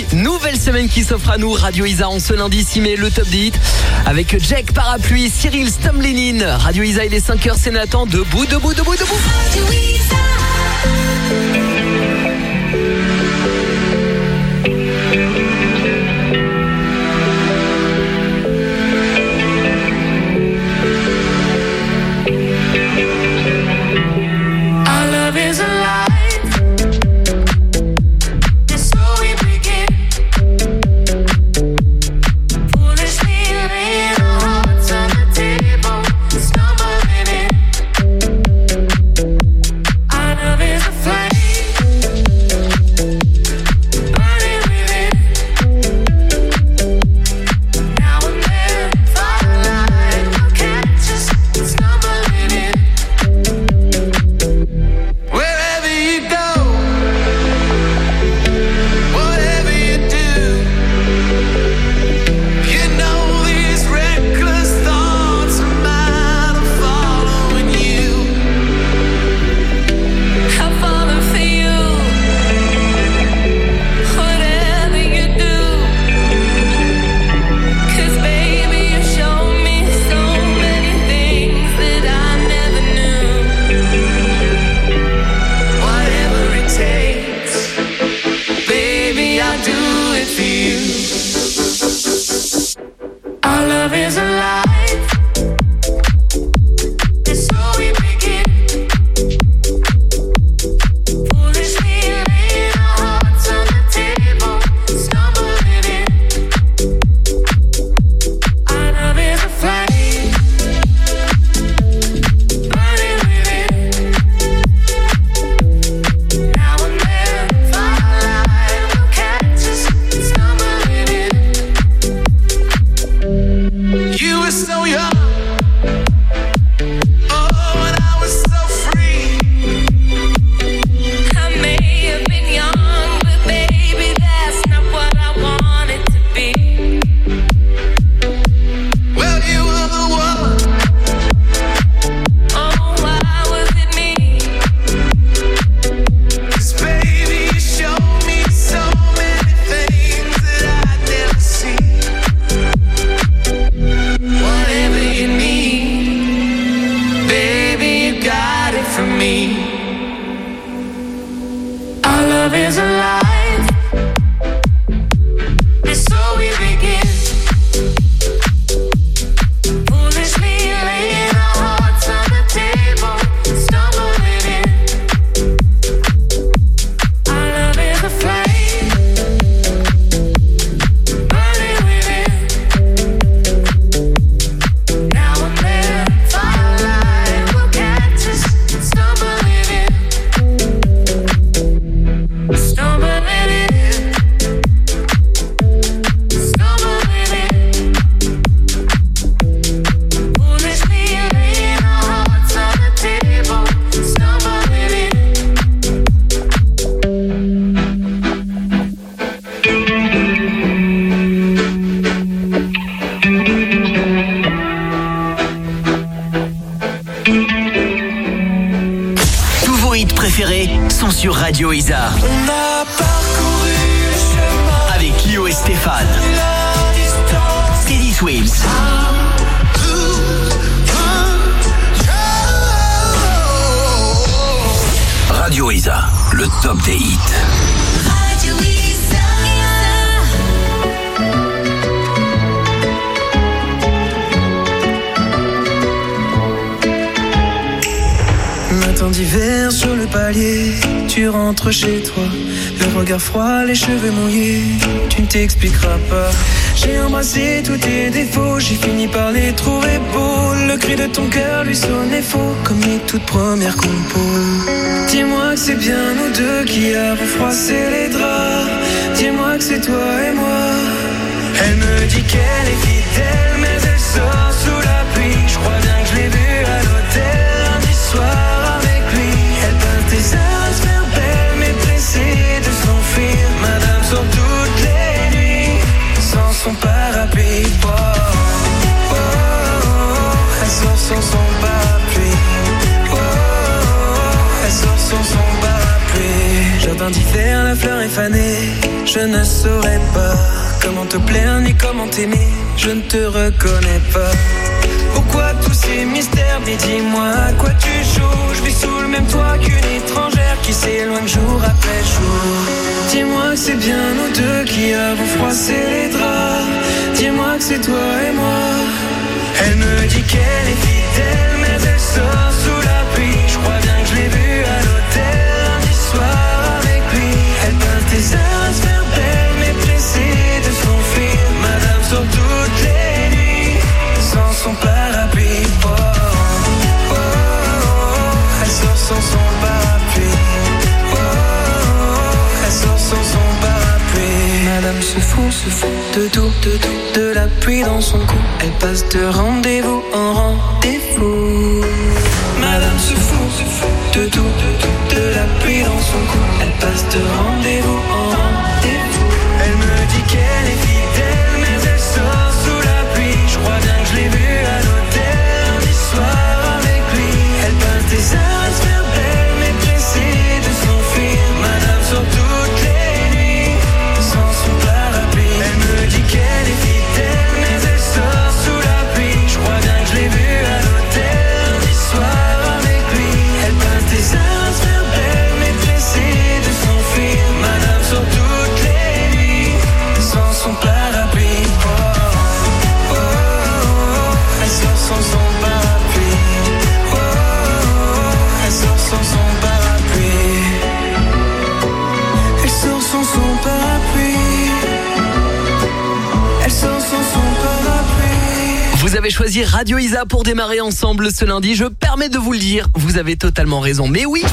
lundi, nouvelle semaine qui s'offre à nous. Radio Isa en ce lundi 6 mai, le top des hits avec Jack Parapluie, Cyril Stamlenine. Radio Isa, il est 5h, c'est Nathan. Debout. Radio Isa. Sur Radio Isa. On a parcouru le chemin avec Kyo et Stéphane. Steady Swims. Radio Isa, le top des hits. Radio Isa. Matin d'hiver sur le palier, tu rentres chez toi, le regard froid, les cheveux mouillés, tu ne t'expliqueras pas. J'ai embrassé tous tes défauts, j'ai fini par les trouver beaux. Le cri de ton cœur lui sonnait faux, comme les toutes premières compos. Dis-moi que c'est bien nous deux qui avons froissé les draps. Dis-moi que c'est toi et moi. Elle me dit qu'elle est fidèle, mais elle sort sous la pluie. Je crois bien que je l'ai vue à l'hôtel lundi soir. Tes heures se faire belle, mais pressée de s'enfuir. Madame sort toutes les nuits, sans son parapluie. Oh, oh, oh, elle sort sans son parapluie. Oh, oh, elle sort sans son parapluie. matin d'hiver, la fleur est fanée. Je ne saurais pas comment te plaire ni comment t'aimer. Je ne te reconnais pas. Pourquoi tous ces mystères? Mais dis-moi à quoi tu joues. Je vis sous le même toit qu'une étrangère qui s'éloigne jour après jour. Dis-moi que c'est bien nous deux qui avons froissé les draps. Dis-moi que c'est toi et moi. Elle me dit qu'elle est fidèle, mais elle sort sous la pluie. Je crois bien que je l'ai vue à l'hôtel lundi soir avec lui. Elle pince des heures à se faire belle, mais pressée de s'enfuir. Madame sort toutes les nuits sans son parapluie. Oh, oh, oh, oh. Elle sort sans son parapluie. Oh, oh, oh. Elle sort sans son parapluie. Madame se fout de tout, de la pluie dans son cou. Elle passe de rendez-vous en rendez-vous. Madame se fout de tout, de la pluie dans son cou. Elle passe de rendez-vous en rendez-vous. Elle me dit qu'elle est fidèle, mais elle sort sous la pluie. Je crois bien que je l'ai vue à l'hôtel lundi soir avec lui. Elle passe des heures à se faire belle, mais pressée de s'enfuir. Madame sort toutes les nuits sans son parapluie. Elle me dit qu'elle est fidèle, mais elle sort sous la pluie. Je crois bien que je l'ai vue à l'hôtel lundi soir avec lui. Elle passe des heures à se faire belle, mais pressée de s'enfuir. Madame sort toutes les nuits sans son parapluie. Oh, oh, oh, oh. Elle sort sans son parapluie. Oh, oh, oh. Elle sort sans son parapluie. Elle sort sans son parapluie. Elle sort sans son parapluie. Vous avez choisi Radio Isa pour démarrer ensemble ce lundi. Je permets de vous le dire, vous avez totalement raison. Mais oui,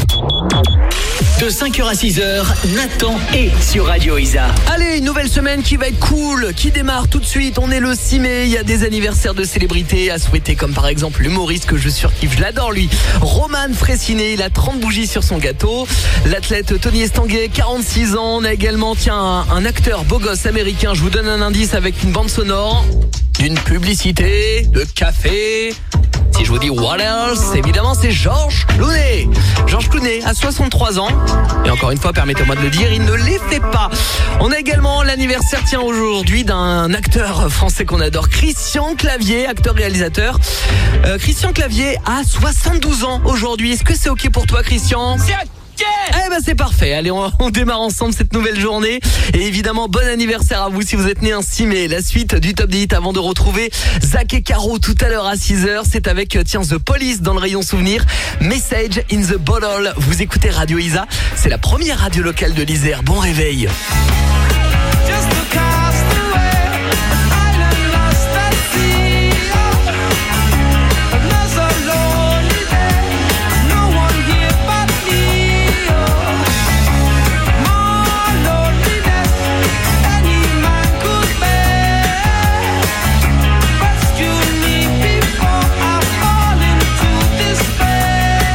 De 5h à 6h, Nathan est sur Radio Isa. allez, une nouvelle semaine qui va être cool, qui démarre tout de suite. On est le 6 mai, il y a des anniversaires de célébrités à souhaiter, comme par exemple l'humoriste que je surkiffe, je l'adore lui, Roman Fressinet, il a 30 bougies sur son gâteau. L'athlète Tony Estanguet, 46 ans. On a également, un acteur beau gosse américain, je vous donne un indice avec une bande sonore d'une publicité de café. Si je vous dis what else, évidemment c'est Georges Clooney. Georges Clooney a 63 ans. Et encore une fois, permettez-moi de le dire, il ne les fait pas. On a également l'anniversaire, aujourd'hui, d'un acteur français qu'on adore, Christian Clavier, acteur-réalisateur. Christian Clavier a 72 ans aujourd'hui. Est-ce que c'est ok pour toi, Christian ? Eh ben c'est parfait, allez on démarre ensemble cette nouvelle journée. Et évidemment bon anniversaire à vous si vous êtes né un 6 mai. La suite du Top des Hits avant de retrouver Zach et Caro tout à l'heure à 6h. C'est avec The Police dans le rayon souvenir. Message in the Bottle. Vous écoutez Radio Isa, c'est la première radio locale de l'Isère. Bon réveil.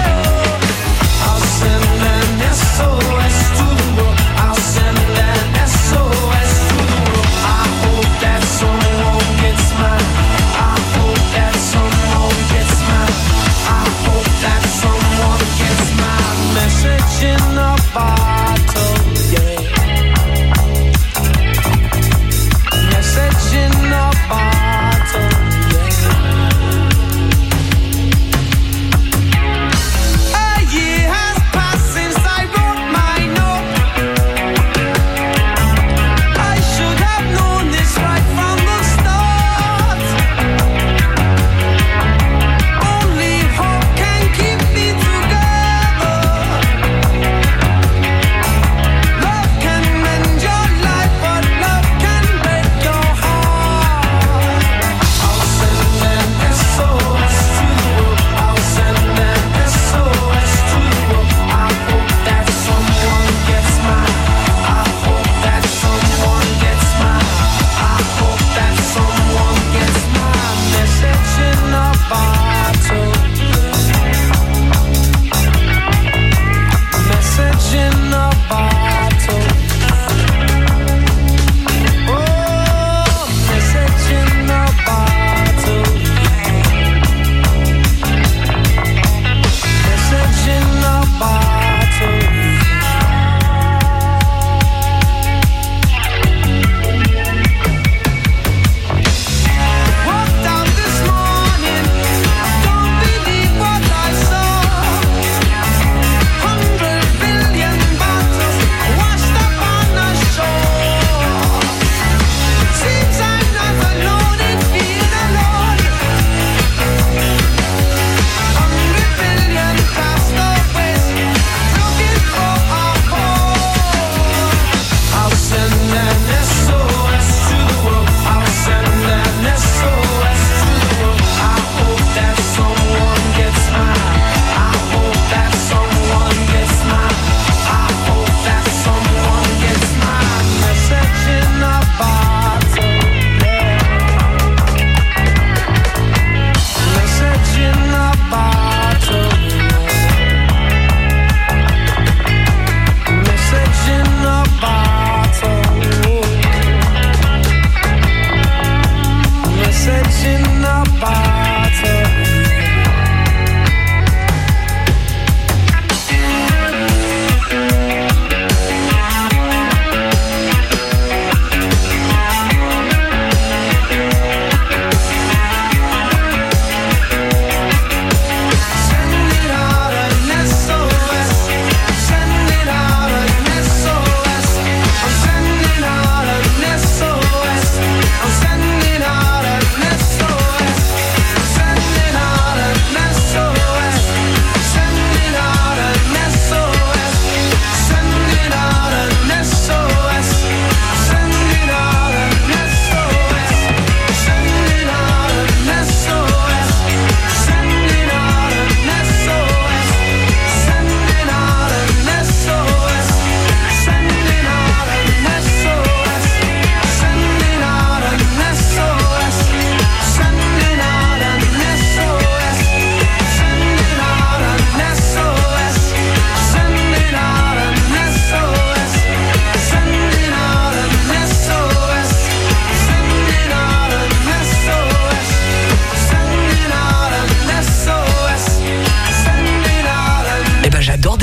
I'll send an SOS to the world. I'll send an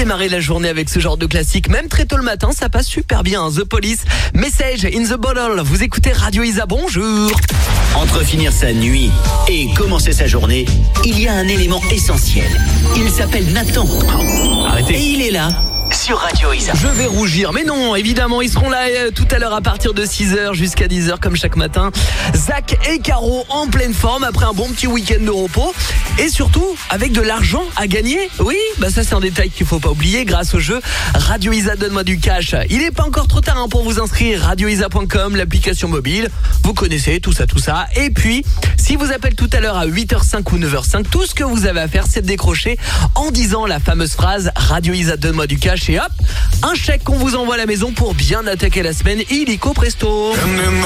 démarrer la journée avec ce genre de classique, même très tôt le matin, ça passe super bien. The Police, Message in the Bottle. Vous écoutez Radio Isa, bonjour. Entre finir sa nuit et commencer sa journée, il y a un élément essentiel. Il s'appelle Nathan. Arrêtez. Et il est là, sur Radio Isa. Je vais rougir, mais non, évidemment, ils seront là tout à l'heure à partir de 6h jusqu'à 10h comme chaque matin. Zach et Caro en pleine forme après un bon petit week-end de repos et surtout avec de l'argent à gagner. Oui, bah ça c'est un détail qu'il faut pas oublier grâce au jeu Radio Isa Donne-moi du cash. Il n'est pas encore trop tard pour vous inscrire, radioisa.com, l'application mobile. Vous connaissez tout ça. Et puis, si vous appelez tout à l'heure à 8h05 ou 9h05, tout ce que vous avez à faire c'est de décrocher en disant la fameuse phrase Radio Isa Donne-moi du cash. Et hop, un chèque qu'on vous envoie à la maison pour bien attaquer la semaine illico presto.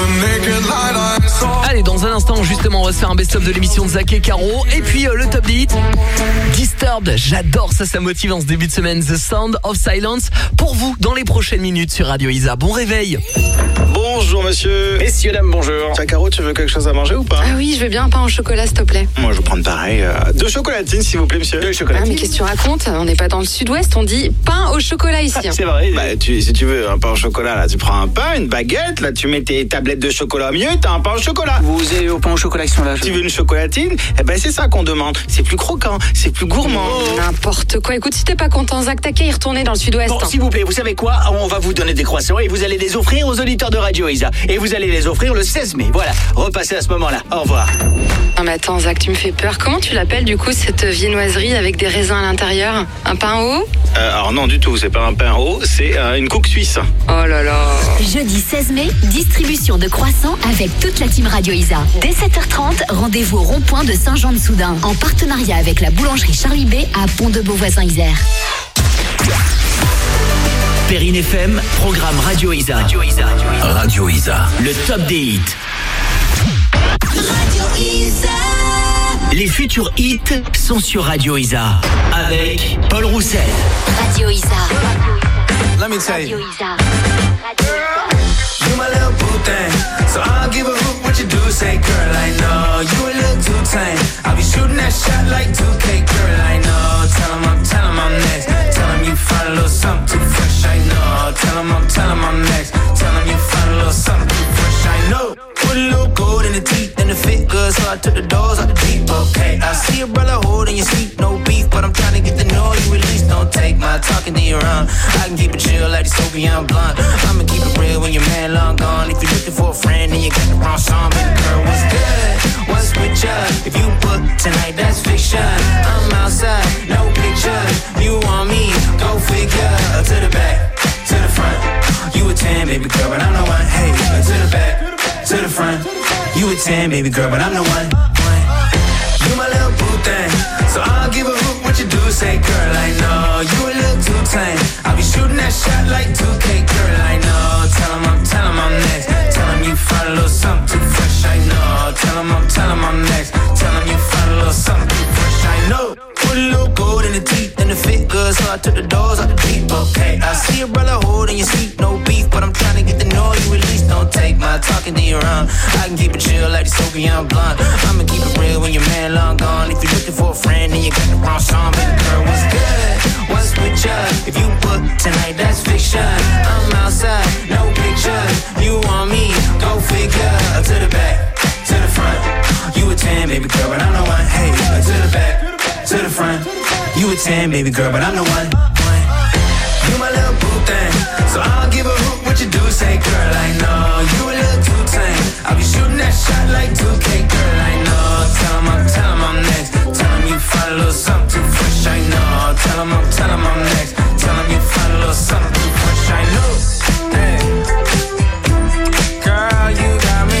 Allez, dans un instant, justement, on va se faire un best-of de l'émission de Zach et Caro. Et puis, le top des hits. Disturbed, j'adore ça motive en ce début de semaine. The Sound of Silence, pour vous, dans les prochaines minutes sur Radio Isa. Bon réveil. Bonjour monsieur. Messieurs, dames, bonjour. Tiens, Caro, tu veux quelque chose à manger ou pas? Ah oui, je veux bien un pain au chocolat, s'il te plaît. Moi, je vais prendre pareil. 2 chocolatines, s'il vous plaît, monsieur. 2 Ah, chocolatines. mais qu'est-ce que tu racontes? On n'est pas dans le sud-ouest, on dit pain au chocolat ici. C'est vrai. Bah, si tu veux un pain au chocolat, là, tu prends un pain, une baguette, là, tu mets tes tablettes de chocolat au milieu, t'as un pain au chocolat. Vous avez au pain au chocolat qui sont là. Tu veux une chocolatine? Eh ben, c'est ça qu'on demande. C'est plus croquant, c'est plus gourmand. N'importe quoi. Écoute, si t'es pas content, Zach, t'as qu'à y retourner dans le sud-ouest. Bon, s'il vous plaît, vous savez quoi? On va vous donner des croissants et vous allez les offrir aux auditeurs de Radio Isa. Et vous allez les offrir le 16 mai. Voilà, repassez à ce moment-là. Au revoir. Non mais attends, Zach, tu me fais peur. Comment tu l'appelles du coup cette viennoiserie avec des raisins à l'intérieur? Un pain haut? Alors non, du tout, c'est pas un pain haut, c'est une coque suisse. Oh là là. Jeudi 16 mai, distribution de croissants avec toute la team Radio Isa. Dès 7h30, rendez-vous au rond-point de Saint-Jean-de-Soudain, en partenariat avec la boulangerie Charlie B à Pont-de-Beauvoisin-Isère. Perrine FM, programme Radio Isa. Radio Isa. Radio Isa. Le top des hits. Radio Isa. Les futurs hits sont sur Radio Isa. Avec Paul Roussel. Radio Isa. Let me tell you. Radio Isa. You my little boo thing, so I'll give a hoot what you do. Say, girl, I know you a little too tame. I'll be shooting that shot like 2K, girl, I know. Tell 'em I'm next. Tell 'em you find a little something too fresh, I know. Tell 'em I'm next. Tell 'em you find a little something too fresh, I know. Put a little gold in the teeth and the fit good, so I took the doors out the deep, okay. I see a brother holding your seat, no beef, but I'm trying to get to know you at least. Don't take my talking to your own. I can keep it chill like the Soviet blunt. I'ma keep it real when your man long gone. If you're looking for a friend and you got the wrong song, baby girl, what's good? What's with ya? If you book tonight, that's fiction. I'm outside, no pictures. You want me? Go figure. To the back, to the front. You a 10, baby girl, but I'm the one. Hey, to the back, to the front. You a 10, baby girl, but I'm the one. You my little boo thing, so I'll give a hoot what you do. Say, girl, I know you a little too tame. I'll be shooting that shot like 2K, girl, I know. Tell 'em I'm next. Tell 'em you find a little something too fresh, I know. Tell 'em I'm next. Tell 'em you find a little something too fresh, I know. Put a little gold in the teeth and the fit good, so I took the doors out the deep, okay. I see a brother holding your seat, no beef, but I'm trying to get to know you at least. Don't take my talking to your own. I can keep it chill like the Soviet blunt. I'ma keep it real when your man long gone. If you're looking for a friend and you got the wrong song, baby girl, what's good? What's with ya? If you book tonight, that's fiction. I'm outside, no pictures. You want me? Go figure. To the back, to the front. You a 10, baby girl, but I'm the one. Hey, to the back, to the front. You a 10, baby girl, but I'm the one. You my little boo thing, so I'll give a hoot what you do. Say, girl, I know you a little too tame. I'll be shooting that shot like 2K, girl, I know. Tell 'em I'm next. Tell 'em you find a little something too fresh, I know. Tell 'em I'm next. Tell 'em you find a little something too fresh, I know. Hey, girl, you got me.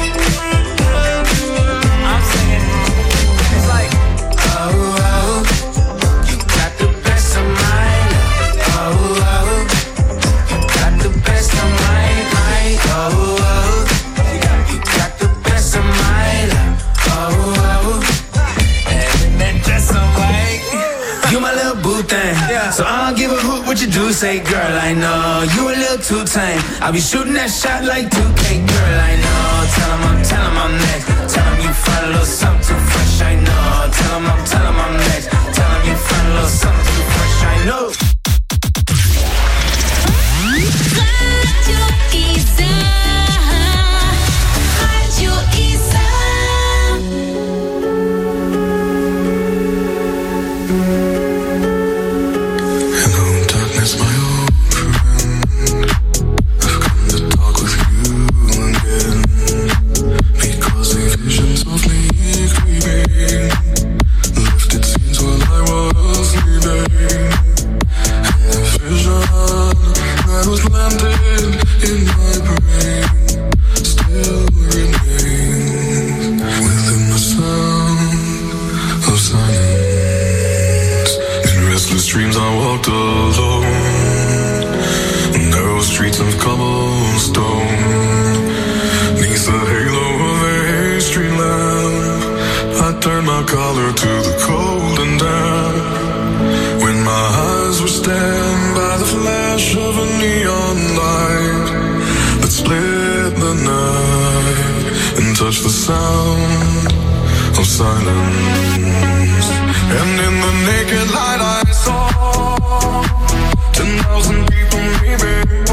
I'm singing. It's like, oh, oh, you got the best of mine. Oh, oh, you got the best of mine. Oh, oh, you got the best of mine. Oh, oh, and then just some like you my little boo thing, yeah. So I don't give a hoot what you do. Say, girl, I know you a little too tame. I'll be shooting that shot like 2K, girl, I know. Tell 'em I'm next. Tell 'em you find a little something too fresh, I know. Tell 'em I'm next. Tell 'em you find a little something too fresh, I know. Lifted scenes while I was leaving, and the vision that was landed in my brain still remains within the sound of silence. In restless dreams I walked alone, narrow streets of cobblestone, neath the halo of a street lamp. I turned my collar to the cold and damp, when my eyes were stabbed by the flash of a neon light that split the night and touched the sound of silence. And in the naked light I saw 10,000 people, maybe,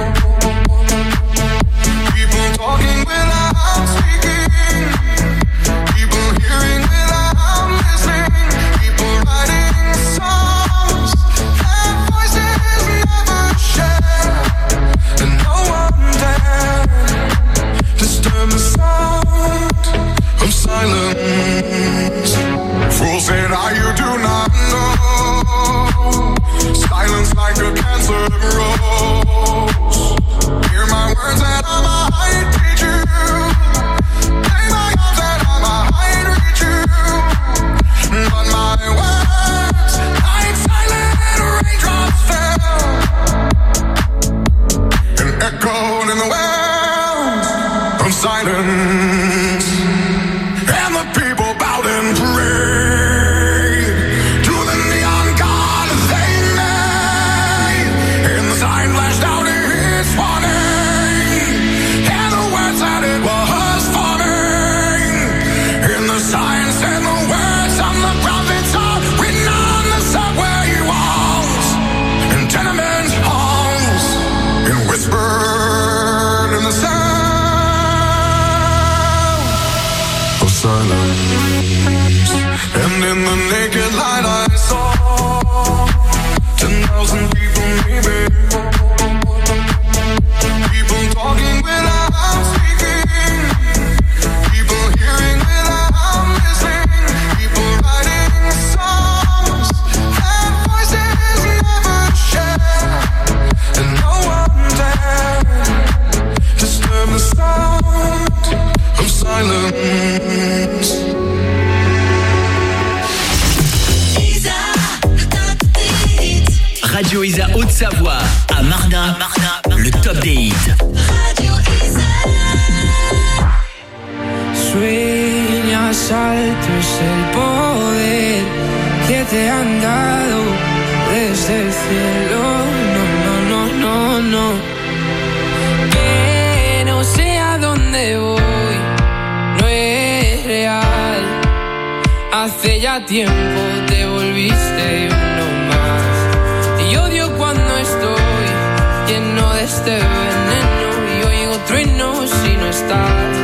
people talking without speaking, people hearing without listening, people writing songs that voices never share, and no one dared disturb the sound of silence. Fools say now you do not know, silence like a cancer grows. Hear my words that I might teach you, play my arms that I might reach you, but my words like silent raindrops fell and echoed in the wells of silence. And the people bowed and prayed to the neon god they made, and the sign flashed out its warning, and the words that it was forming, and the sign said the words of the prophets are written on the subway walls and tenement halls, and whispered in the sound of silence. And in the naked light I saw 10,000 people, maybe, people talking without speaking, people hearing without listening, people writing songs that voices never share, and no one dared disturb the sound of silence. Radio Isa Haute-Savoie, à Marna, le top des hits. Radio Isa. Sueñas alto es el poder que te han dado desde el cielo. No, no, no, no, no. Que no sé a dónde voy, no es real. Hace ya tiempo te volviste uno más. Y odio cuando estoy lleno de este veneno y oigo truenos si no estás.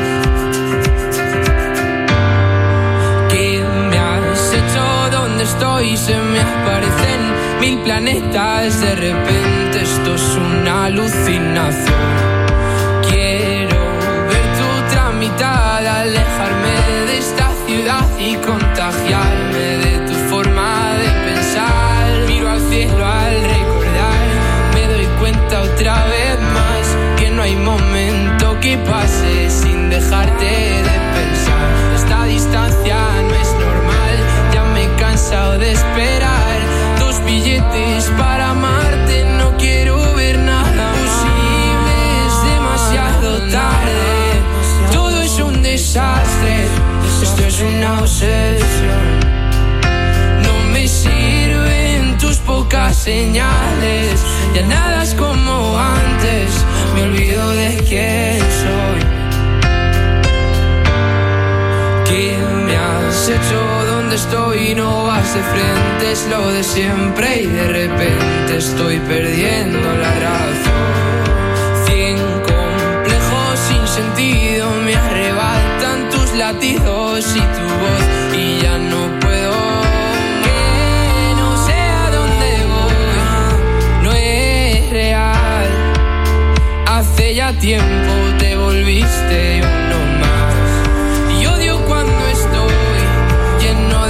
¿Qué me has hecho? ¿Dónde estoy? Se me aparecen 1000 planetas. De repente esto es una alucinación. Quiero ver tu mitad, alejarme de esta ciudad y contagiarme de tu forma de pensar. Miro al cielo al recordar, me doy cuenta otra vez más que no hay momento que pase sin dejarte de pensar. Esta distancia no es normal, ya me he cansado de esperar 2 billetes para amarte, no quiero ver nada posible, es demasiado tarde. Todo es un desastre, esto es una obsesión. No me sirven tus pocas señales, ya nada es como antes, me olvido de quién soy. ¿Qué me has hecho? ¿Dónde estoy? No vas de frente, es lo de siempre y de repente estoy perdiendo la razón. 100 complejos sin sentido me arrebatan tus latidos y tu voz y ya no puedo. Que no sé a dónde voy, no es real. Hace ya tiempo te volviste uno más y odio cuando estoy lleno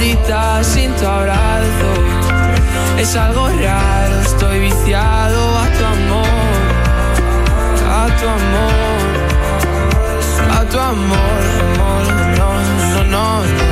solita sin tu abrazo. Es algo raro, estoy viciado a tu amor, a tu amor, a tu amor, amor, no, no, no, no.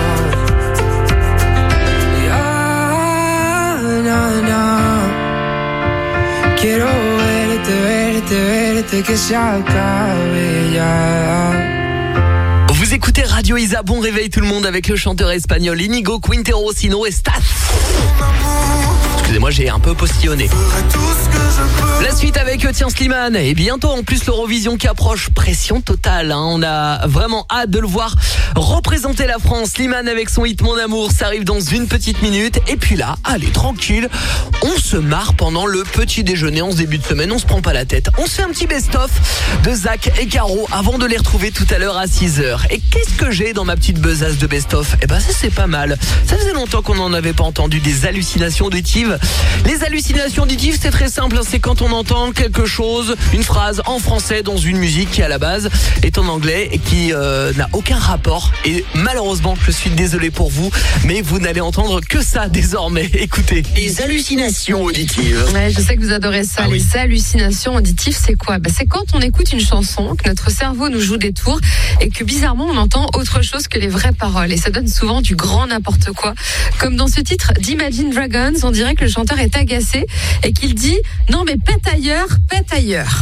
Ya, na, quiero verte, verte, verte, que se acabe ya. Vous écoutez Radio Isa, bon réveil tout le monde avec le chanteur espagnol Inigo Quintero-Sino et Stas. Excusez-moi, j'ai un peu postillonné. La suite avec tiens Slimane et bientôt en plus l'Eurovision qui approche, pression totale. On a vraiment hâte de le voir représenter la France. Slimane avec son hit Mon Amour, ça arrive dans une petite minute. Et puis là, allez tranquille, on se marre pendant le petit déjeuner en ce début de semaine, on se prend pas la tête. On se fait un petit best-of de Zach et Caro avant de les retrouver tout à l'heure à 6h. Et qu'est-ce que j'ai dans ma petite besace de best-of? Eh ben ça c'est pas mal. Ça faisait longtemps qu'on n'en avait pas entendu des hallucinations auditives. Les hallucinations auditives, c'est très simple, c'est quand on entend quelque chose, une phrase en français dans une musique qui à la base est en anglais et qui n'a aucun rapport. Et malheureusement, je suis désolé pour vous, mais vous n'allez entendre que ça désormais. Écoutez. Les hallucinations auditives. Ouais, je sais que vous adorez ça. Ah oui. Les hallucinations auditives, c'est quoi? C'est quand on écoute une chanson, que notre cerveau nous joue des tours et que bizarrement on entend autre chose que les vraies paroles. Et ça donne souvent du grand n'importe quoi. Comme dans ce titre d'Imagine Dragons, on dirait que le chanteur est agacé et qu'il dit non mais pète ailleurs, pète ailleurs.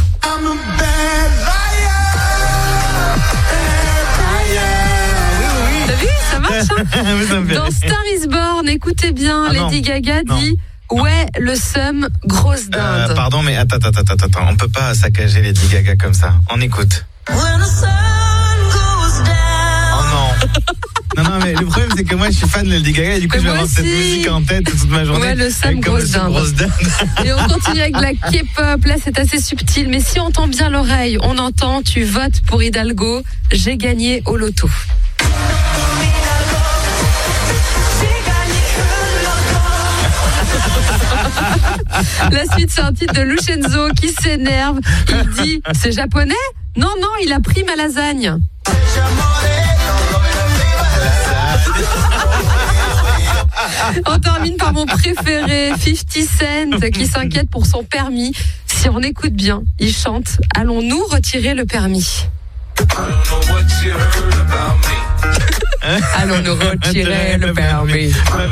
T'as vu, ça marche hein. Dans Star is Born, écoutez bien, Lady Gaga dit ouais, le seum, grosse dinde. Pardon, mais attends, on peut pas saccager Lady Gaga comme ça. On écoute. Oh non. Non, mais le problème c'est que moi je suis fan de Lady Gaga et du coup je vais avoir cette musique en tête toute ma journée. Ouais, le seum, grosse dinde. Et on continue avec la K-pop, là c'est assez subtil, mais si on tend bien l'oreille, on entend tu votes pour Hidalgo, j'ai gagné au loto. La suite c'est un titre de Lucenzo qui s'énerve, il dit c'est japonais? Non, il a pris ma lasagne. On termine par mon préféré, 50 Cent, qui s'inquiète pour son permis. Si on écoute bien, il chante « Allons-nous retirer le permis ?» Allons-nous retirer le permis.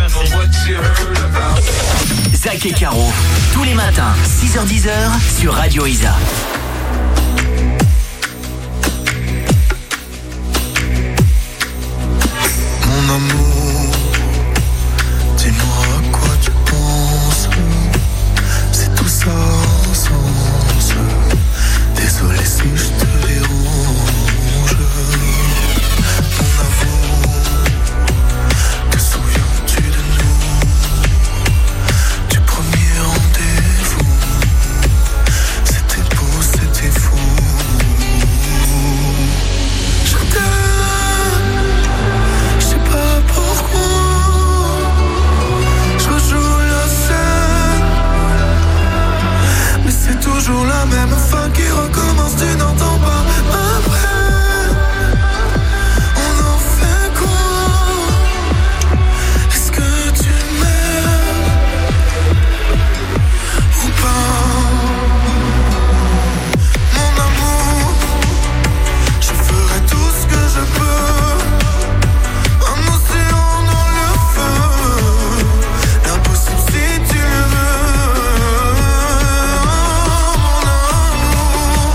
Zach et Caro, tous les matins, 6h-10h sur Radio Isa. Mon amour, dis-moi à quoi tu penses. C'est tout ça sans sens. Désolé si je te dérange. Mon amour, te souviens-tu de nous? Du premier rendez-vous. C'était beau, c'était fou. Je t'aime. Je sais pas pourquoi. Je rejoue la scène. Mais c'est toujours la même fin qui recommence, tu n'entends pas. Après, on en fait quoi? Est-ce que tu m'aimes ou pas? Mon amour, je ferai tout ce que je peux. Un océan dans le feu, l'impossible si tu le veux. Mon amour,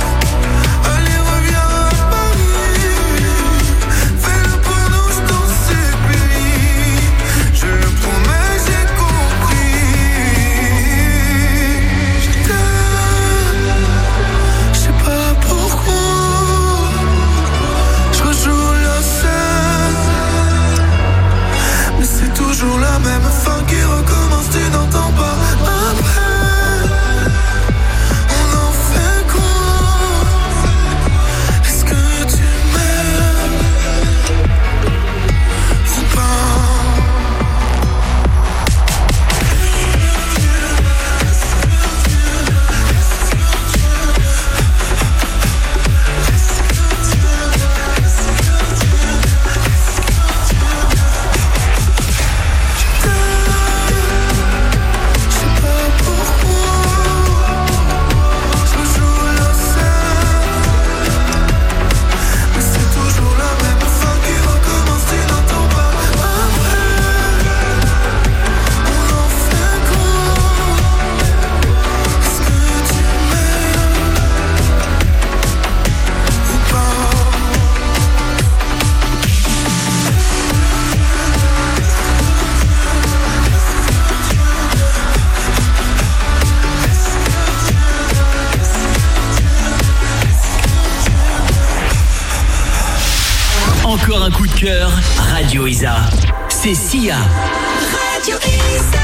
cœur, Radio Isa. C'est Sia. Radio Isa.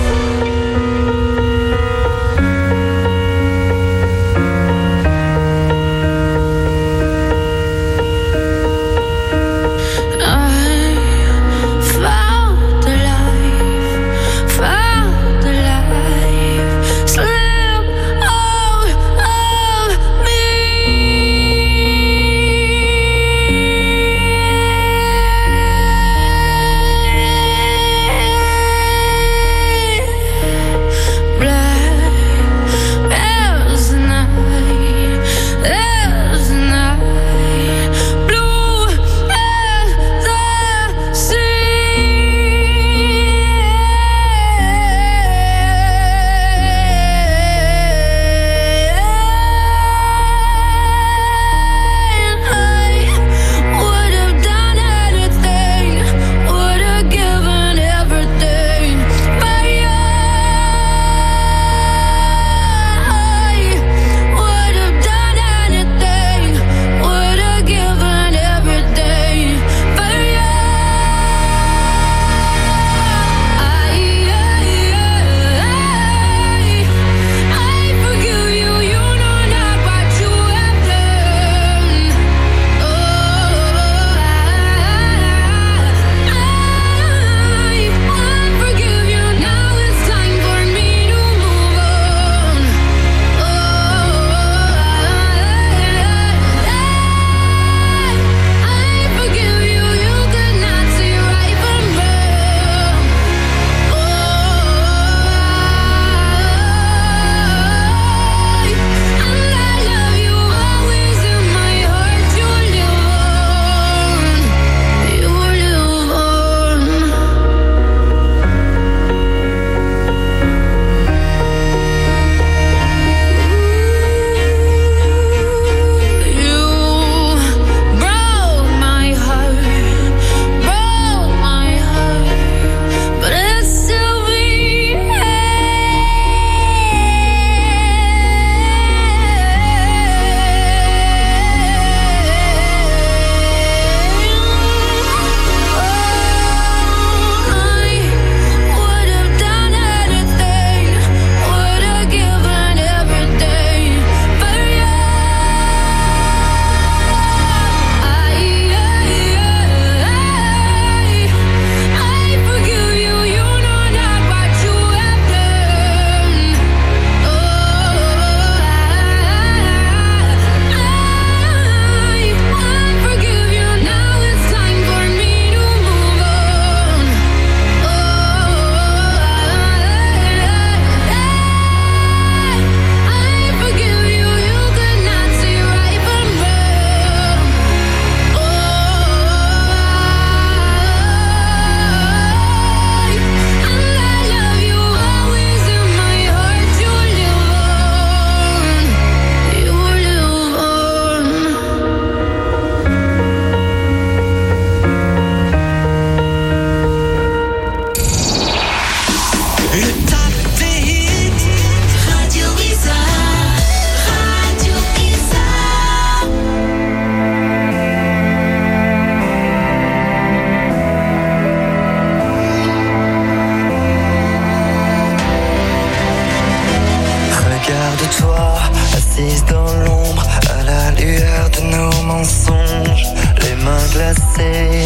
assise dans l'ombre, à la lueur de nos mensonges, les mains glacées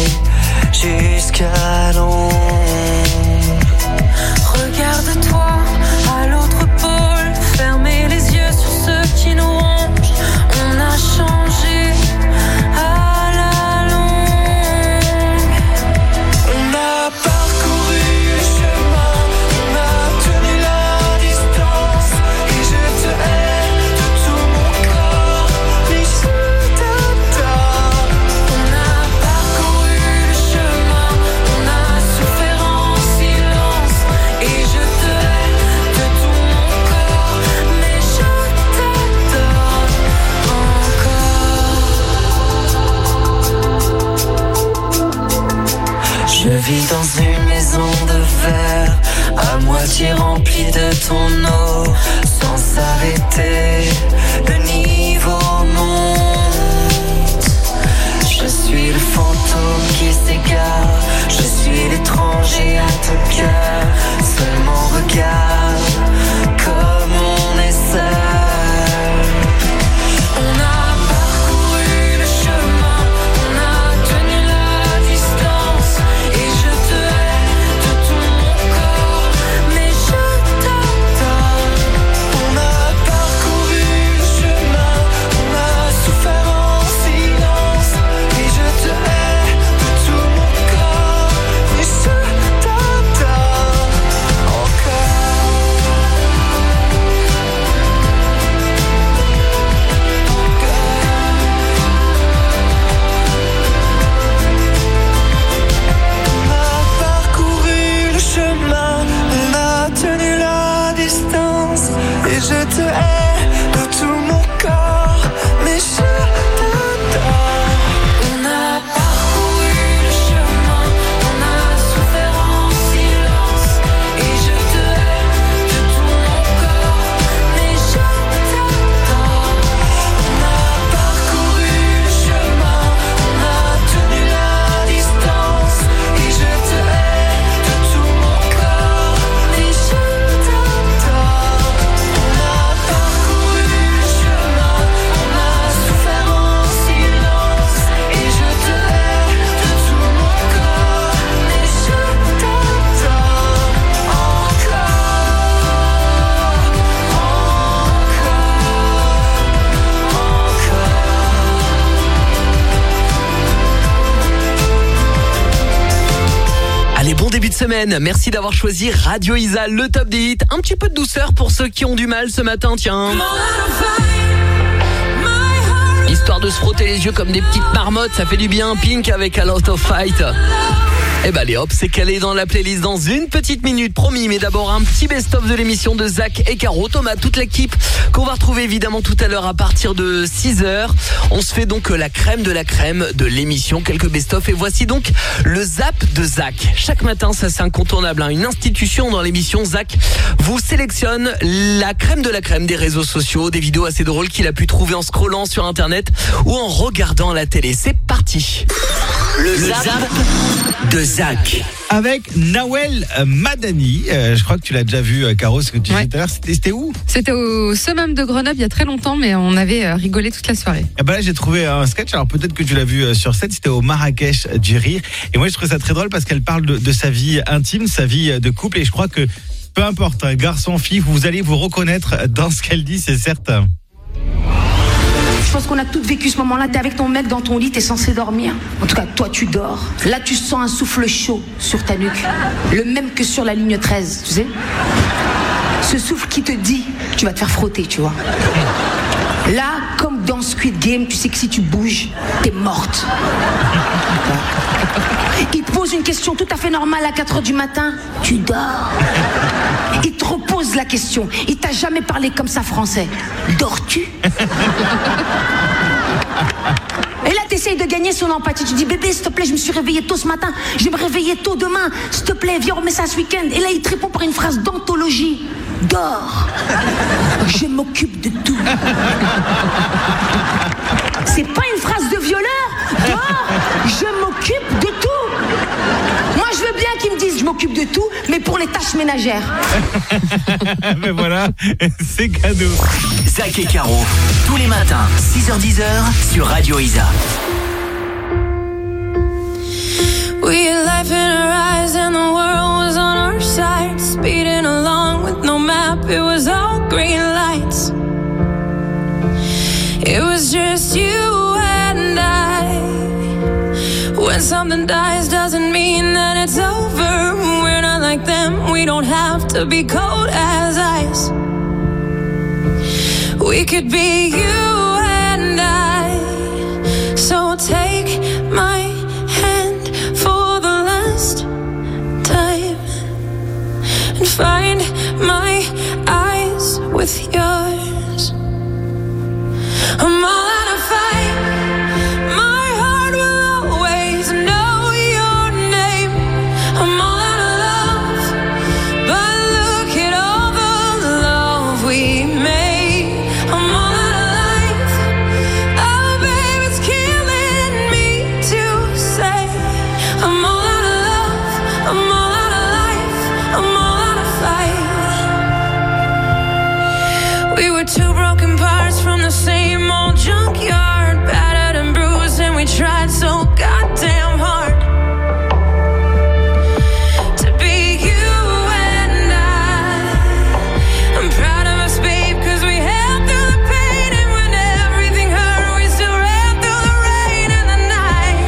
jusqu'à l'ombre. Regarde-toi à l'autre pôle, fermez les yeux sur ceux qui nous rongent. On a changé à la longue. On a parcouru le chemin, on a tenu la distance, et je te hais de tout mon corps, mais je t'adore. On a parcouru le chemin, on a souffert en silence, et je te hais de tout mon corps, mais je t'adore encore. Je vis dans une maison de verre, à moitié remplie de ton eau, sans s'arrêter, le niveau monte. Je suis le fantôme qui s'éclate semaine. Merci d'avoir choisi Radio Isa, le top des hits. Un petit peu de douceur pour ceux qui ont du mal ce matin, tiens. Histoire de se frotter les yeux comme des petites marmottes, ça fait du bien. Pink avec A Lot of Fight. Et bah allez hop, c'est calé dans la playlist dans une petite minute, promis. Mais d'abord un petit best-of de l'émission de Zach et Caro, Thomas, toute l'équipe qu'on va retrouver évidemment tout à l'heure à partir de 6h. On se fait donc la crème de l'émission, quelques best-of. Et voici donc le Zap de Zach. Chaque matin, ça c'est incontournable, hein. Une institution dans l'émission, Zach vous sélectionne la crème de la crème des réseaux sociaux, des vidéos assez drôles qu'il a pu trouver en scrollant sur internet ou en regardant la télé. C'est parti. Le Zap de Zach. Avec Nawel Madani. Je crois que tu l'as déjà vu, Caro, ce que tu disais tout à l'heure. C'était où ? C'était au Summum de Grenoble il y a très longtemps, mais on avait rigolé toute la soirée. Et ben là, j'ai trouvé un sketch. Alors peut-être que tu l'as vu sur scène. C'était au Marrakech du Rire. Et moi, je trouvais ça très drôle parce qu'elle parle de sa vie intime, sa vie de couple. Et je crois que peu importe, garçon, fille, vous allez vous reconnaître dans ce qu'elle dit, c'est certain. Je pense qu'on a toutes vécu ce moment-là. T'es avec ton mec dans ton lit, t'es censé dormir. En tout cas, toi, tu dors. Là, tu sens un souffle chaud sur ta nuque. Le même que sur la ligne 13, tu sais. Ce souffle qui te dit, tu vas te faire frotter, tu vois. Là, comme dans Squid Game, tu sais que si tu bouges, t'es morte. Il te pose une question tout à fait normale à 4h du matin. Tu dors. Il te repose la question. Il t'a jamais parlé comme ça français. Dors-tu ? Et là, t'essayes de gagner son empathie. Tu dis, bébé, s'il te plaît, je me suis réveillée tôt ce matin. Je vais me réveiller tôt demain. S'il te plaît, viens, on remet ça ce week-end. Et là, il te répond par une phrase d'anthologie. Dors. Je m'occupe de tout. C'est pas une phrase de violeur. Dors. Je m'occupe de tout. Moi, je veux bien qu'ils me disent je m'occupe de tout, mais pour les tâches ménagères. Mais voilà, c'est cadeau. Zach et Caro, tous les matins, 6h-10h sur Radio Isa. We had life in our eyes and the world was on our side. Speeding along with no map, it was all green lights. It was just you and I. When something dies doesn't mean that it's over. We're not like them, we don't have to be cold as ice. We could be you and I. So take my hand for the last time and find my eyes with yours. I'm all out of fight. My heart will always know your name. I'm all out of love, but look at all the love we made. I'm all out of life. Oh, babe, it's killing me to say. I'm all out of love. I'm all out of life. I'm all out of fight. We were two broken parts from the same old junkyard, battered and bruised, and we tried so goddamn hard to be you and I'm proud of us, babe, 'cause we held through the pain, and when everything hurt, we still ran through the rain and the night.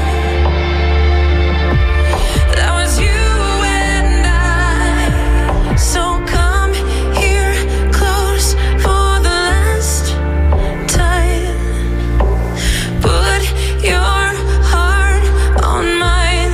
That was you and I. So come here close for the last time. Put your heart on mine.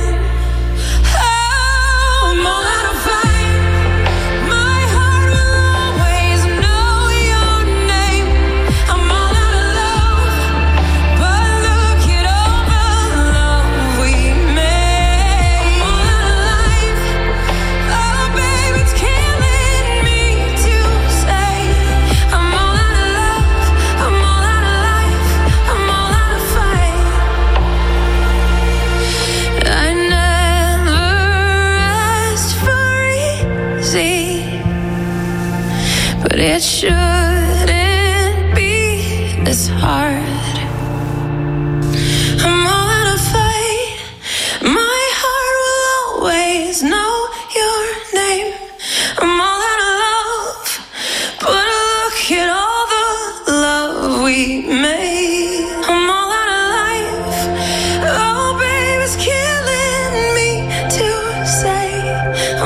Oh, I'm all out of fight. My heart will always know your name. I'm all out of love, but look at all the love we made. I'm all out of life. Oh, babe, it's killing me to say. I'm all out of love. I'm all out of life. I'm all out of fight. I never asked for easy, but it shouldn't be this hard. I'm all out of fight. My heart will always know your name. I'm all out of love, but look at all the love we made. I'm all out of life. Oh, babe, it's killing me to say.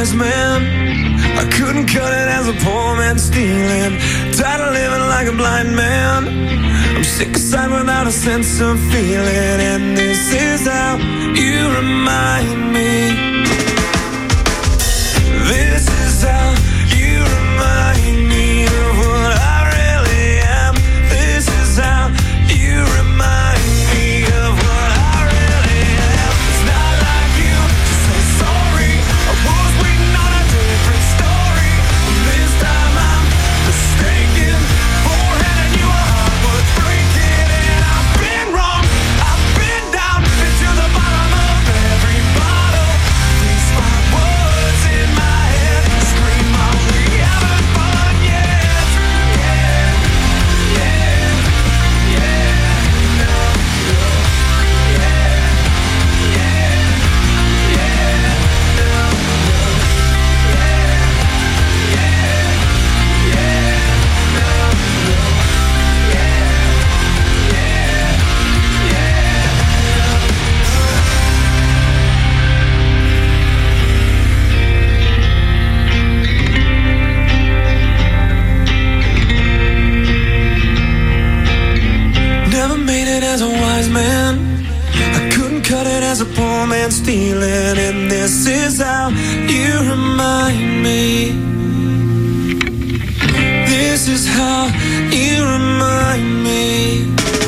wise man. I couldn't cut it as a poor man stealing. Tired of living like a blind man. I'm sick aside without a sense of feeling. And this is how you remind me. This is how you remind me of what I really am. This is how you remind me of what I really am. It's not like you to say sorry. I was waiting on a different story. This time I'm mistaken for handing you a heart worth breaking. And I've been wrong, I've been down, been to the bottom of every bottle. These five words in my head scream out, we haven't fun yet. Yeah, yeah, yeah, no, no, yeah, yeah, yeah, no, Never made it as a wise man. I couldn't cut it as a poor man stealing. And this is how you remind me. This is how you remind me.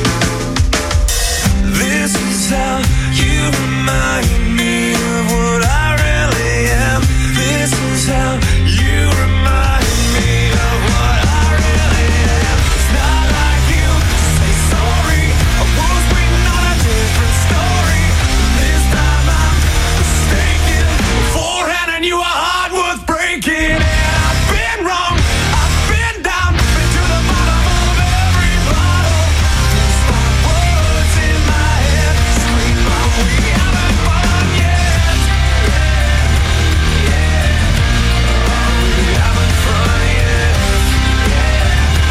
This is how you remind me of what I really am. This is how you remind me of what I really am. It's not like you to say sorry. I was waiting on a different story. This time I'm mistaken for handing you a heart worth breaking. And I've been wrong, I've been down, been to the bottom of every bottle. These five words in my head scream out, we haven't fun yet. Yeah, yeah, oh, we haven't fun yet. Yeah,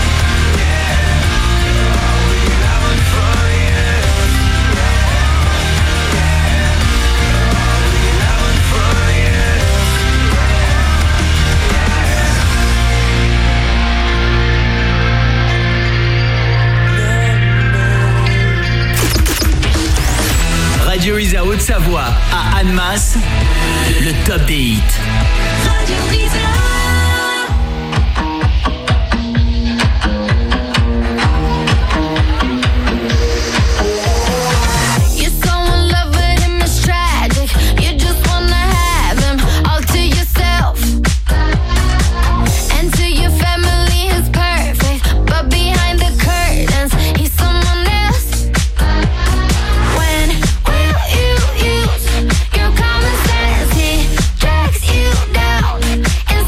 yeah, oh, we haven't fun yet. Yeah, yeah, oh, we haven't fun yet. Radio Isa Haute-Savoie à Annemasse, le top des hits. Radio Isa. You're so in love with him, it's tragic. You just wanna have him all to yourself. And to your family, he's perfect. But behind the curtains, he's someone else. When will you use your common sense? He drags you down.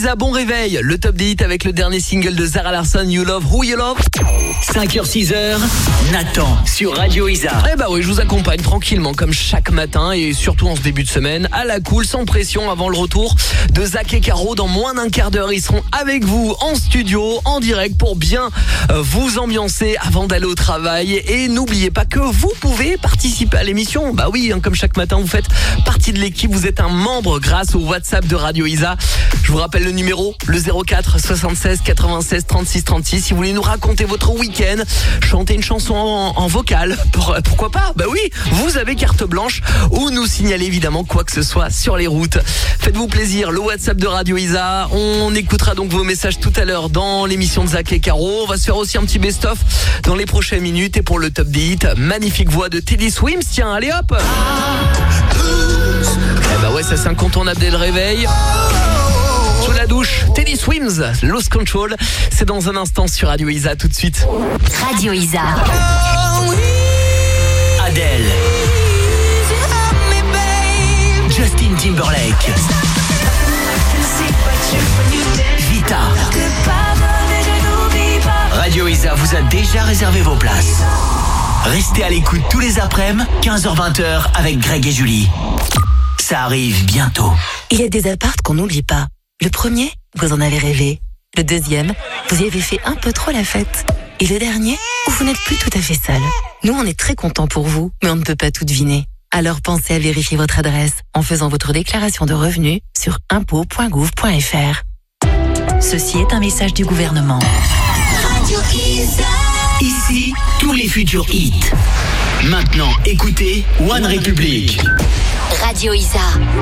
Isa, bon réveil. Le top des hits avec le dernier single de Zara Larsson, You Love Who You Love. 5h, 6h, Nathan sur Radio Isa. Eh bah oui, je vous accompagne tranquillement comme chaque matin et surtout en ce début de semaine, à la cool, sans pression, avant le retour de Zach et Caro. Dans moins d'un quart d'heure, ils seront avec vous en studio, en direct, pour bien vous ambiancer avant d'aller au travail. Et n'oubliez pas que vous pouvez participer à l'émission. Bah oui, comme chaque matin, vous faites partie de l'équipe, vous êtes un membre grâce au WhatsApp de Radio Isa. Je vous rappelle le numéro, le 04 76 96 36 36. Si vous voulez nous raconter votre week-end, chanter une chanson en vocal, pourquoi pas? Bah oui, vous avez carte blanche, ou nous signaler évidemment quoi que ce soit sur les routes. Faites-vous plaisir, le WhatsApp de Radio Isa. On écoutera donc vos messages tout à l'heure dans l'émission de Zach et Caro. On va se faire aussi un petit best-of dans les prochaines minutes. Et pour le top des hits, magnifique voix de Teddy Swims. Tiens, allez hop. Eh bah ouais, ça c'est incontournable dès le réveil. Sous la douche, Teddy Swims, Lost Control. C'est dans un instant sur Radio Isa, tout de suite. Radio Isa. Adele. Justin Timberlake. Vita. Radio Isa vous a déjà réservé vos places. Restez à l'écoute tous les après-midi, 15h-20h avec Greg et Julie. Ça arrive bientôt. Il y a des apparts qu'on n'oublie pas. Le premier, vous en avez rêvé. Le deuxième, vous y avez fait un peu trop la fête. Et le dernier, où vous n'êtes plus tout à fait seul. Nous, on est très contents pour vous, mais on ne peut pas tout deviner. Alors pensez à vérifier votre adresse en faisant votre déclaration de revenus sur impôts.gouv.fr. Ceci est un message du gouvernement. Radio Isa. Ici, tous les futurs hits. Maintenant, écoutez One Republic. Radio Isa.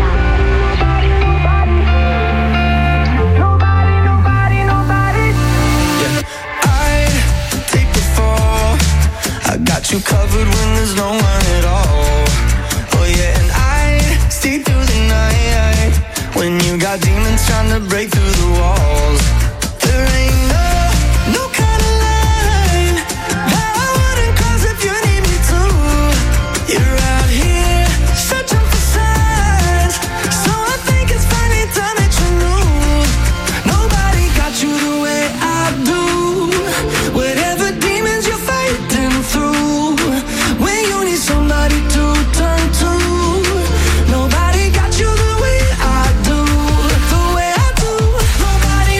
I got you covered when there's no one at all. Oh yeah, and I stay through the night when you got demons trying to break through the walls. There ain't no kind of line that I wouldn't cross if you need me to. You're out here searching for signs, so I think it's finally time that you knew. Nobody got you the way I do. Whatever demons you're fighting through, when you need somebody to turn to, nobody got you the way I do, the way I do. Nobody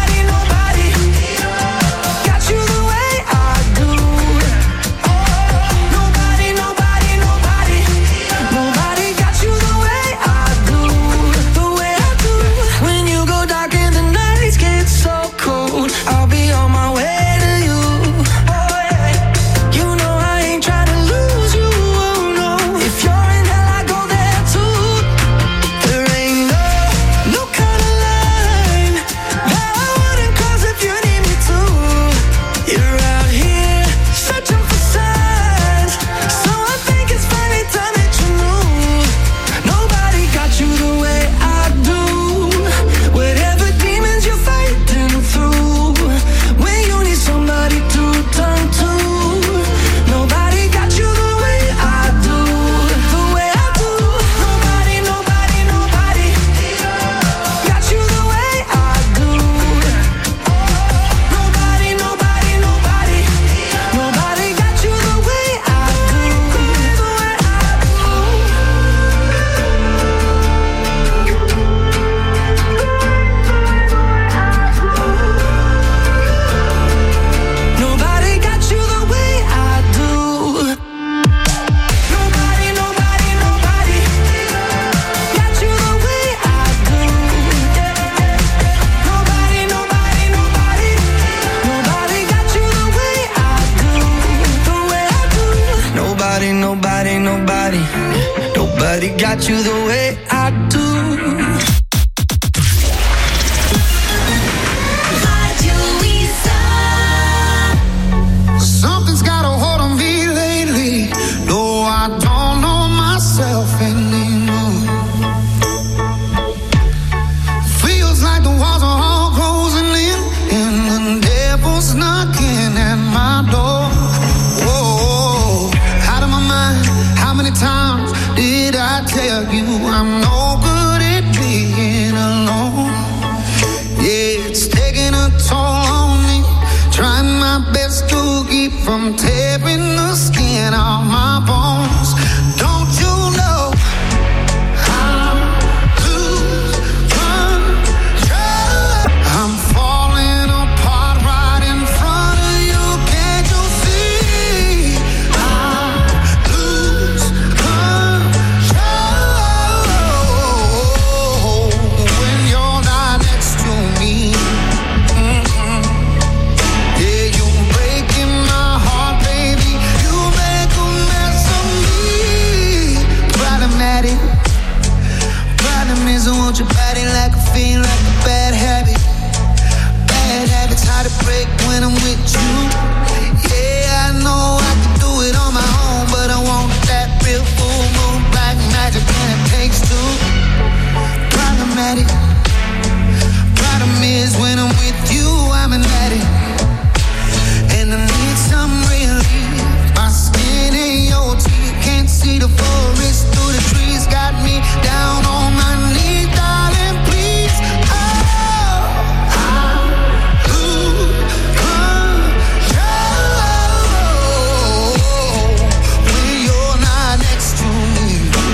got you the way I do. Nobody got you the way I do, the way I do. When you go dark and the nights get so cold, I'll be on my way to you. You know I ain't trying to lose you, oh no. If you're in hell, I go there too. There ain't no kind of line that I wouldn't cross if you need me to. You're out here searching for signs, so I think it's finally time that you knew. Nobody got you the way I do. Whatever demons you're fighting through, when you need somebody to turn to, nobody got you the way I do, the way I do. Nobody got you the way I do. Nobody got you the way I do, the way I do. Nobody got you the way I do. Nobody got you the way I do. Nobody got you the way I do, the way I do. Nobody got you the way I do. Radio Isa. Something's got a hold on me lately. No, I don't know myself anymore. Feels like the walls are all closing in, and the devil's knocking at my door. Whoa, out of my mind. How many times did I tell you I'm no good at being alone? from tearing the skin off my bones. Don't you know I lose control? I'm falling apart right in front of you. Can't you see? I lose control when you're not next to me. Yeah, you breaking my heart, baby. You make a mess of me. Problematic. Problem is I want your body like a fiend, like a bad habit. Bad habits hard to break when I'm with you. Yeah, I know I can do it on my own, but I want that real full moon black magic, and it takes two. Problematic. Problem is when I'm with you, I'm an addict. And I need some relief. My skin in your teeth. Can't see the forest through the trees. Got me down on my knees, darling, please. Oh, I lose control when you're not next to me.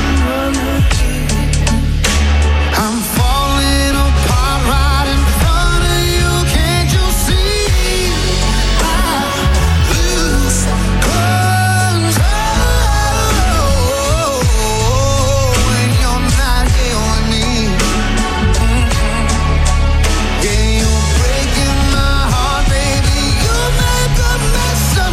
I'm falling apart right in front of you. Can't you see? I lose control when you're not here with me. Yeah, you're breaking my heart, baby. You make a mess of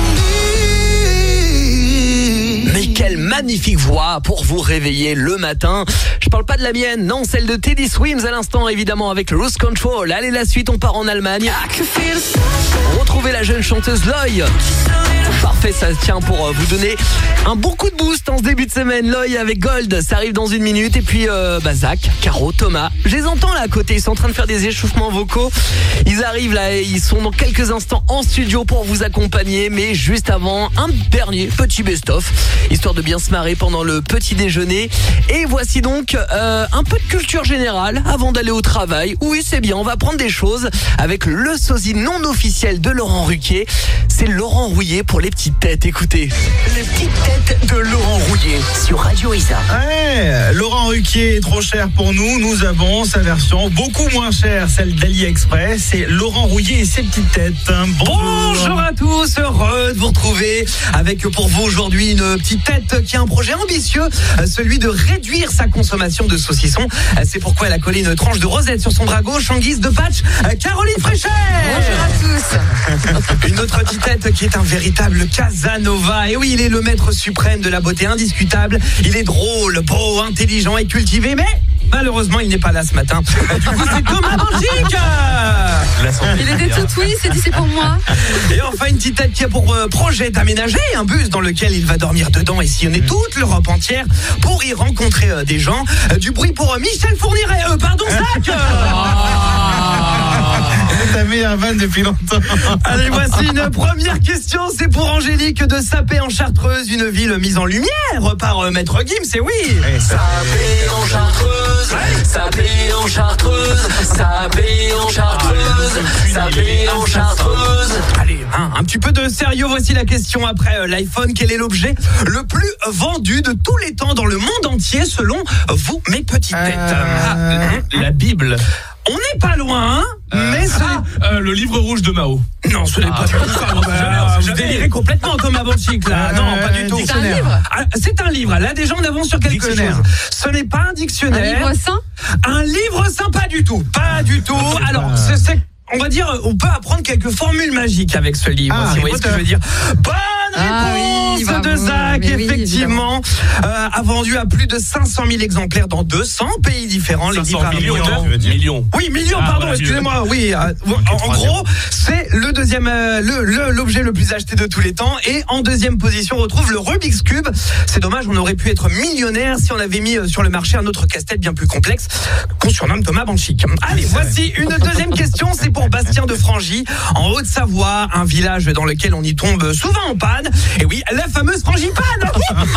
me. Mais quelle magnifique voix pour vous réveiller le matin. Je parle pas de la mienne, non, celle de Teddy Swims à l'instant, évidemment, avec Lose Control. Allez, la suite, on part en Allemagne. Retrouvez la jeune chanteuse Loy. Parfait, ça tient pour vous donner un bon coup de boost en ce début de semaine. Loy avec Gold, ça arrive dans une minute. Et puis Zach, Caro, Thomas, je les entends là à côté, ils sont en train de faire des échauffements vocaux. Ils arrivent là et ils sont dans quelques instants en studio pour vous accompagner. Mais juste avant, un dernier petit best-of, histoire de bien se marrer pendant le petit déjeuner. Et voici donc un peu de culture générale avant d'aller au travail. Oui, c'est bien, on va prendre des choses avec le sosie non officiel de Laurent Ruquier. C'est Laurent Rouillet pour les petites têtes. Écoutez, les petites têtes de Laurent Rouillet sur Radio Isa. Ouais, Laurent Ruquier est trop cher pour nous. Nous avons sa version beaucoup moins chère, celle d'AliExpress. C'est Laurent Rouillet et ses petites têtes. Bonjour à tous, heureux de vous retrouver avec pour vous aujourd'hui une petite tête qui a un projet ambitieux, celui de réduire sa consommation de saucisson. C'est pourquoi elle a collé une tranche de rosette sur son bras gauche en guise de patch. Caroline Fréchet. Bonjour à tous. Une autre petite tête qui est un véritable Casanova. Et oui, il est le maître suprême de la beauté indiscutable. Il est drôle, beau, intelligent et cultivé, mais malheureusement, il n'est pas là ce matin. Du coup, c'est Thomas Banchic. Il était tout oui, il s'est dit c'est pour moi. Et enfin, une petite tête qui a pour projet d'aménager un bus dans lequel il va dormir dedans et sillonner toute l'Europe entière pour y rencontrer des gens. Du bruit pour Michel Fourniret. Zach. C'est ta meilleure vanne depuis longtemps. Allez, voici une première question. C'est pour Angélique de Sapé en Chartreuse, une ville mise en lumière par Maître Gims. C'est oui. Sapé en Chartreuse, Sapé en Chartreuse, Sapé en Chartreuse, Sapé en Chartreuse. Allez, un petit peu de sérieux. Voici la question après l'iPhone. Quel est l'objet le plus vendu de tous les temps dans le monde entier selon vous, mes petites têtes? La Bible. On n'est pas loin, mais le livre rouge de Mao. Non, ce n'est pas du tout ça. Vous délirez complètement comme Banchic là. Non, pas du tout. C'est un livre. C'est un livre. Là, déjà, on avance sur quelque chose. Ce n'est pas un dictionnaire. Un livre sain. Un livre sain, pas du tout. Pas du tout. Alors, c'est on va dire, on peut apprendre quelques formules magiques avec ce livre, si vous voyez ce que je veux dire. Bonne réponse de Zach, effectivement. A vendu à plus de 500 000 exemplaires dans 200 pays différents. 500 millions. Oui, millions, pardon, excusez-moi. Oui, en gros, c'est le deuxième, l'objet le plus acheté de tous les temps. Et en deuxième position, on retrouve le Rubik's Cube. C'est dommage, on aurait pu être millionnaire si on avait mis sur le marché un autre casse-tête bien plus complexe qu'on surnomme Thomas Banchic. Allez, voici une deuxième question. C'est pour Bastien de Frangy, en Haute-Savoie, un village dans lequel on y tombe souvent en panne. frangipane. Et oui, la fameuse frangipane.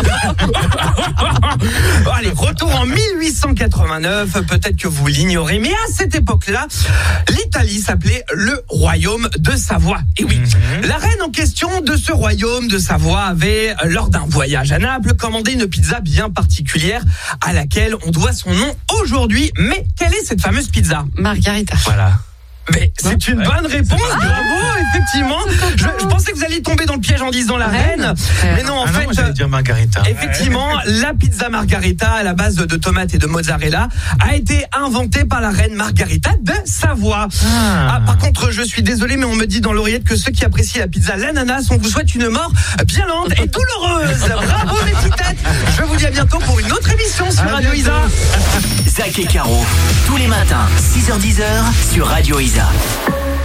Allez, retour en 1889. Peut-être que vous l'ignorez, mais à cette époque-là, l'Italie s'appelait le royaume de Savoie. Et oui, la reine en question de ce royaume de Savoie avait, lors d'un voyage à Naples, commandé une pizza bien particulière à laquelle on doit son nom aujourd'hui. Mais quelle est cette fameuse pizza? Margarita. Voilà. Mais c'est une bonne réponse, bravo, effectivement. Je pensais que vous alliez tomber dans le piège en disant la reine. Mais non, en fait, moi, j'allais dire Margarita. Effectivement, la pizza Margarita à la base de tomates et de mozzarella a été inventée par la reine Margarita de Savoie. Par contre, je suis désolé, mais on me dit dans l'oreillette que ceux qui apprécient la pizza l'ananas, on vous souhaite une mort bien lente et douloureuse. Bravo mes petites têtes. Je vous dis à bientôt pour une autre émission sur Radio Isa. Zach et Caro, tous les matins, 6h-10h sur Radio Isa.